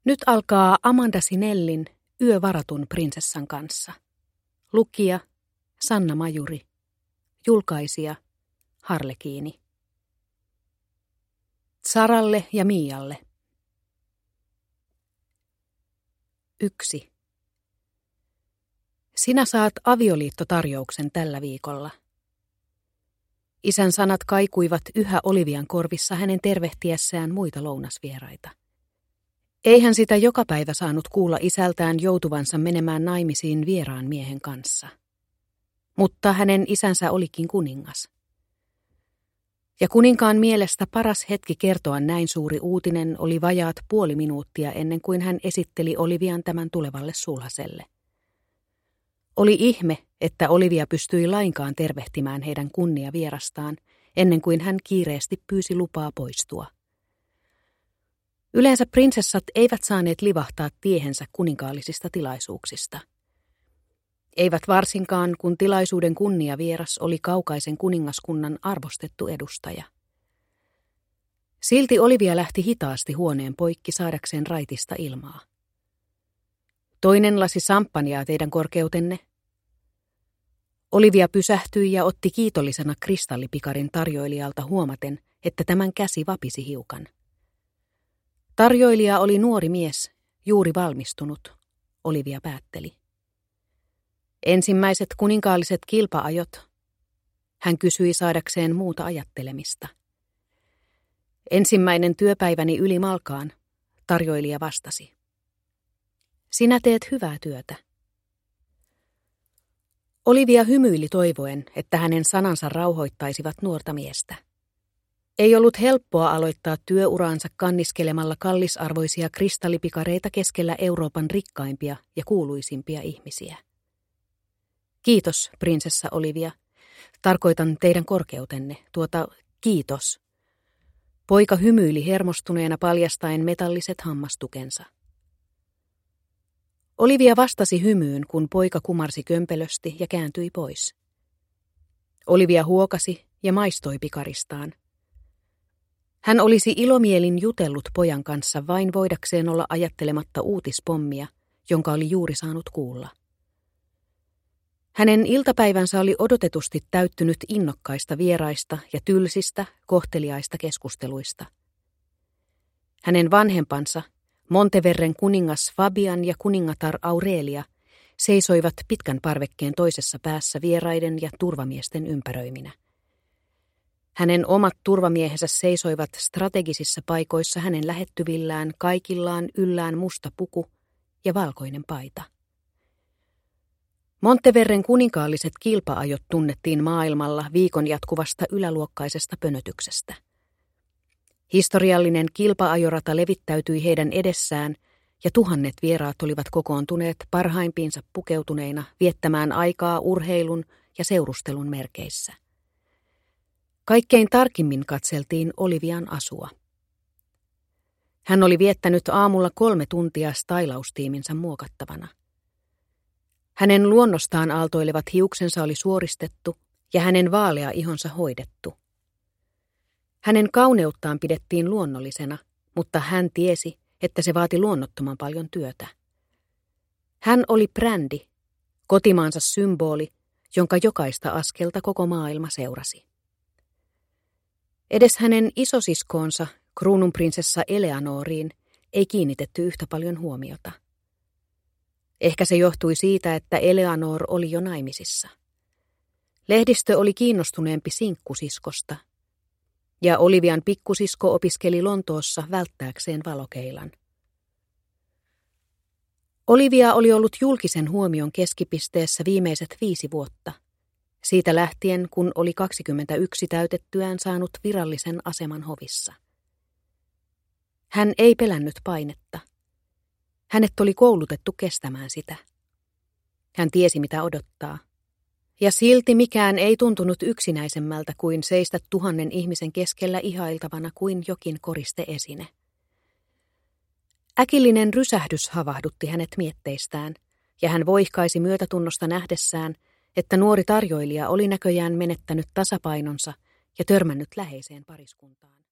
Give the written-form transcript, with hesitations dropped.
Nyt alkaa Amanda Sinellin Yö varatun prinsessan kanssa. Lukija Sanna Majuri. Julkaisija Harlekiini. Saralle ja Mialle. 1. Sinä saat avioliittotarjouksen tällä viikolla. Isän sanat kaikuivat yhä Olivian korvissa hänen tervehtiessään muita lounasvieraita. Ei hän sitä joka päivä saanut kuulla isältään joutuvansa menemään naimisiin vieraan miehen kanssa. Mutta hänen isänsä olikin kuningas. Ja kuninkaan mielestä paras hetki kertoa näin suuri uutinen oli vajaat puoli minuuttia ennen kuin hän esitteli Olivian tämän tulevalle sulhaselle. Oli ihme, että Olivia pystyi lainkaan tervehtimään heidän kunniavierastaan ennen kuin hän kiireesti pyysi lupaa poistua. Yleensä prinsessat eivät saaneet livahtaa tiehensä kuninkaallisista tilaisuuksista. Eivät varsinkaan, kun tilaisuuden kunniavieras oli kaukaisen kuningaskunnan arvostettu edustaja. Silti Olivia lähti hitaasti huoneen poikki saadakseen raitista ilmaa. Toinen lasi samppaniaa teidän korkeutenne. Olivia pysähtyi ja otti kiitollisena kristallipikarin tarjoilijalta huomaten, että tämän käsi vapisi hiukan. Tarjoilija oli nuori mies, juuri valmistunut, Olivia päätteli. Ensimmäiset kuninkaalliset kilpaajot, hän kysyi saadakseen muuta ajattelemista. Ensimmäinen työpäiväni yli malkaan, tarjoilija vastasi. Sinä teet hyvää työtä. Olivia hymyili toivoen, että hänen sanansa rauhoittaisivat nuorta miestä. Ei ollut helppoa aloittaa työuraansa kanniskelemalla kallisarvoisia kristallipikareita keskellä Euroopan rikkaimpia ja kuuluisimpia ihmisiä. Kiitos, prinsessa Olivia. Tarkoitan teidän korkeutenne, kiitos. Poika hymyili hermostuneena paljastaen metalliset hammastukensa. Olivia vastasi hymyyn, kun poika kumarsi kömpelösti ja kääntyi pois. Olivia huokasi ja maistoi pikaristaan. Hän olisi ilomielin jutellut pojan kanssa vain voidakseen olla ajattelematta uutispommia, jonka oli juuri saanut kuulla. Hänen iltapäivänsä oli odotetusti täyttynyt innokkaista vieraista ja tylsistä, kohteliaista keskusteluista. Hänen vanhempansa, Monteverren kuningas Fabian ja kuningatar Aurelia, seisoivat pitkän parvekkeen toisessa päässä vieraiden ja turvamiesten ympäröiminä. Hänen omat turvamiehensä seisoivat strategisissa paikoissa hänen lähettyvillään, kaikillaan yllään musta puku ja valkoinen paita. Monteverren kuninkaalliset kilpaajot tunnettiin maailmalla viikon jatkuvasta yläluokkaisesta pönötyksestä. Historiallinen kilpaajorata levittäytyi heidän edessään ja tuhannet vieraat olivat kokoontuneet parhaimpiinsa pukeutuneina viettämään aikaa urheilun ja seurustelun merkeissä. Kaikkein tarkimmin katseltiin Olivian asua. Hän oli viettänyt aamulla 3 tuntia stailaustiiminsä muokattavana. Hänen luonnostaan aaltoilevat hiuksensa oli suoristettu ja hänen vaalea ihonsa hoidettu. Hänen kauneuttaan pidettiin luonnollisena, mutta hän tiesi, että se vaati luonnottoman paljon työtä. Hän oli brändi, kotimaansa symboli, jonka jokaista askelta koko maailma seurasi. Edes hänen isosiskoonsa, kruununprinsessa Eleanoriin, ei kiinnitetty yhtä paljon huomiota. Ehkä se johtui siitä, että Eleanor oli jo naimisissa. Lehdistö oli kiinnostuneempi sinkkusiskosta, ja Olivian pikkusisko opiskeli Lontoossa välttääkseen valokeilan. Olivia oli ollut julkisen huomion keskipisteessä viimeiset 5 vuotta, siitä lähtien kun oli 21 täytettyään saanut virallisen aseman hovissa. Hän ei pelännyt painetta. Hänet oli koulutettu kestämään sitä. Hän tiesi, mitä odottaa. Ja silti mikään ei tuntunut yksinäisemmältä kuin seistä 1000 ihmisen keskellä ihailtavana kuin jokin koristeesine. Äkillinen rysähdys havahdutti hänet mietteistään, ja hän voihkaisi myötätunnosta nähdessään, että nuori tarjoilija oli näköjään menettänyt tasapainonsa ja törmännyt läheiseen pariskuntaan.